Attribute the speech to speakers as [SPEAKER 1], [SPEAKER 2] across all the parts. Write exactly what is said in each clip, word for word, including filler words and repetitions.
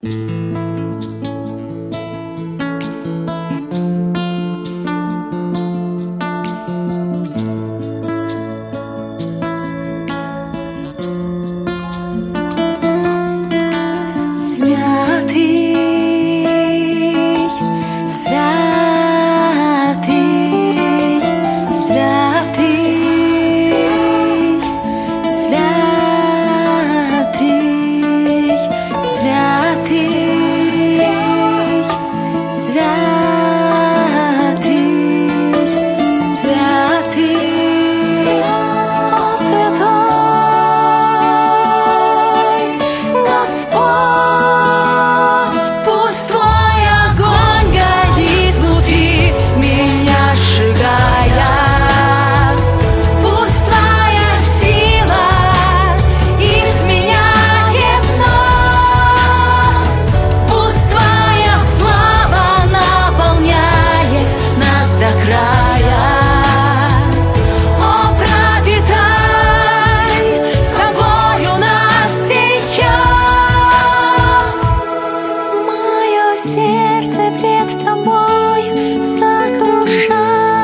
[SPEAKER 1] Сердце пред тобой сокрушается.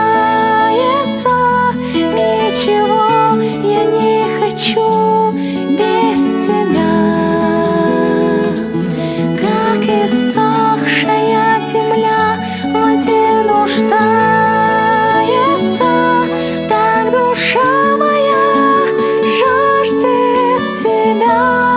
[SPEAKER 1] Ничего я не хочу без тебя. Как иссохшая земля в воде нуждается, так душа моя жаждет тебя.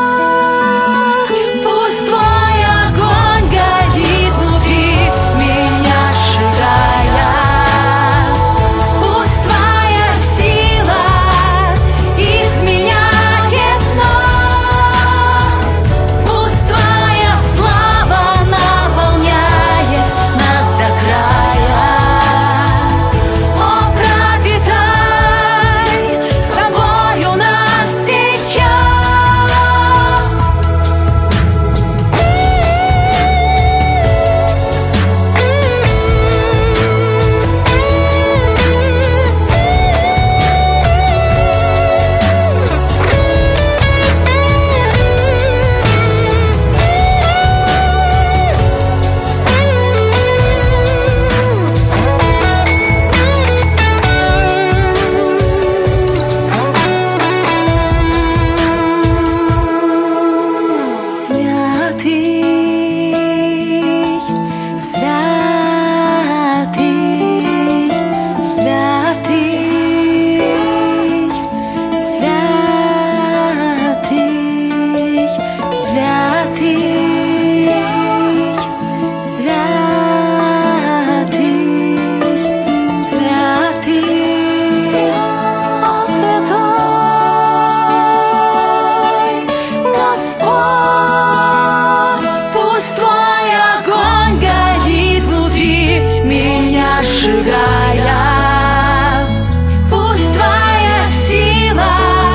[SPEAKER 1] Пусть твоя сила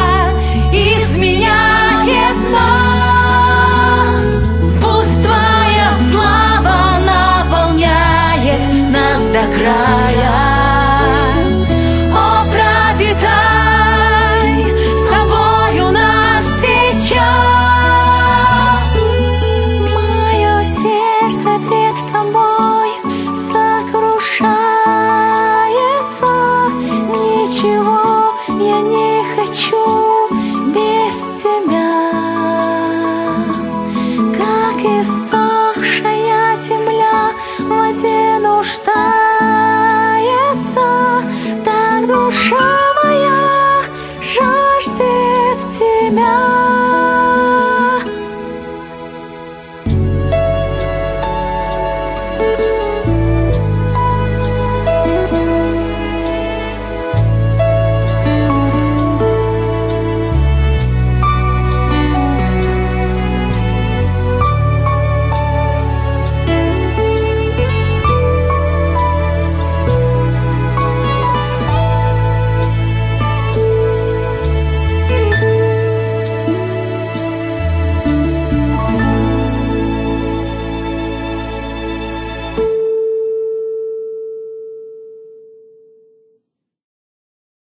[SPEAKER 1] изменяет нас, пусть твоя слава наполняет нас до края. О, пропитай собою нас сейчас. Мое сердце пред тобой сокрушается. Ничего я не хочу без тебя. Как и